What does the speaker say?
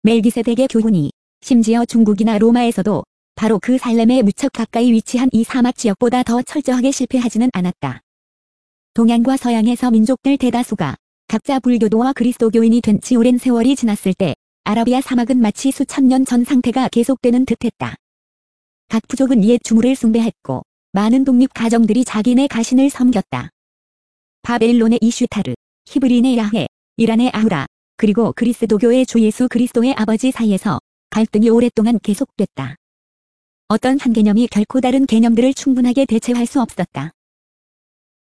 멜기세덱의 교훈이 심지어 중국이나 로마에서도 바로 그 살렘에 무척 가까이 위치한 이 사막 지역보다 더 철저하게 실패하지는 않았다. 동양과 서양에서 민족들 대다수가 각자 불교도와 그리스도교인이 된 지 오랜 세월이 지났을 때 아라비아 사막은 마치 수천 년 전 상태가 계속되는 듯했다. 각 부족은 옛 주물을 숭배했고 많은 독립 가정들이 자기네 가신을 섬겼다. 바벨론의 이슈타르, 히브린의 야훼, 이란의 아후라, 그리고 그리스도교의 주 예수 그리스도의 아버지 사이에서 갈등이 오랫동안 계속됐다. 어떤 한 개념이 결코 다른 개념들을 충분하게 대체할 수 없었다.